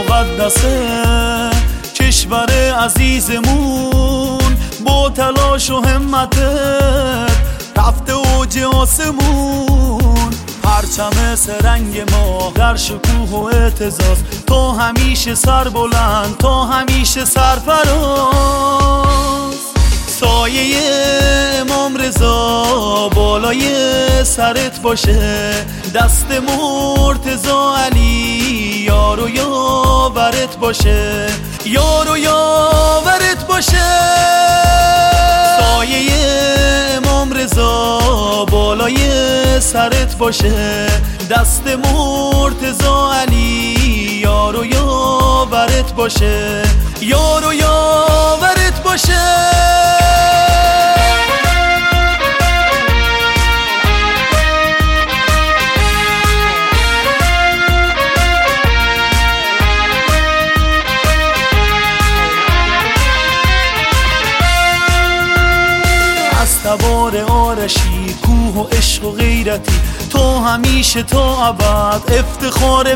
مقدسه کشور عزیزمون با تلاش و همتت رفته اوج آسمون. پرچم سرنگ ما در شکوه و اعتزاز، تو همیشه سر بلند، تو همیشه سرفراز. سایه امام رضا بالای سرت باشه، دست مرتضی علی یار و یاورت باشه، یار و یاورت باشه. سایه امام رضا بالای سرت باشه، دست مرتضی علی یار و یاورت باشه، یار و یاورت باشه. سوار آرشی کوه و عشق و غیرتی، تو همیشه تا ابد افتخار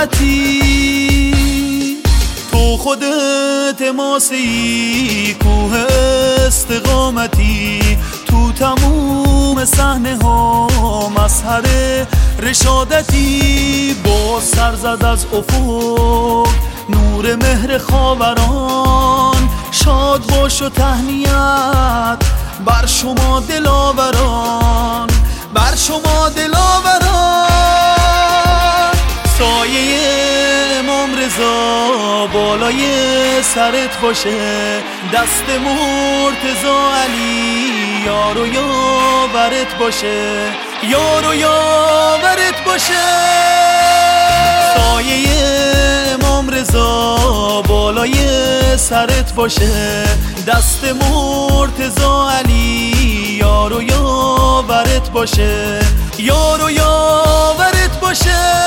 ملتی. تو خودت ماسی کوه استقامتی، تو تموم صحنه ها مظهر رشادتی. با سر زد از افق نور مهر خاوران، شاد باش و تهنیت بر شما دلاوران، بر شما دلاوران. سایه امام رضا بالای سرت باشه، دست مرتضی علی یار و یاورت باشه، یار و یاورت باشه. سایه امام رضا بالای سرت باشه، دست مرتضی علی یار و یاورت باشه، یار و یاورت باشه.